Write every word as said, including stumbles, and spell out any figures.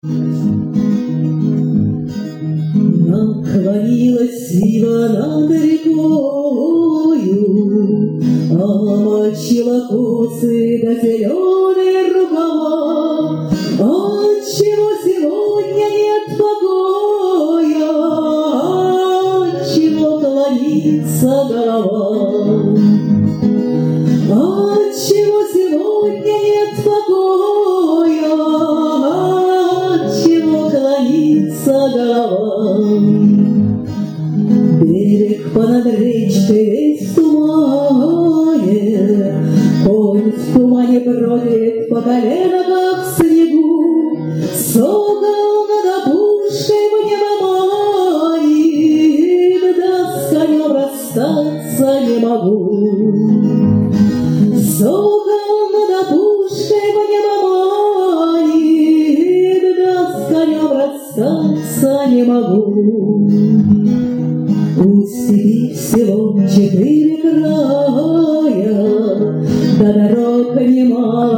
Наклонилась ива над рекою, омочила косы до зеленые рукава. Отчего сегодня нет покоя? Отчего клонится голова? Отчего сегодня нет покоя? Отчего клонится голова? Берег понад речкой весь в тумане, конь в тумане бродит по колено, как в снегу. Сокол над опушкой в небо манит, да с конем расстаться не могу. Сокол над опушкой в небо манит, да с конем расстаться не могу. У степи всего четыре края, да дорог немало.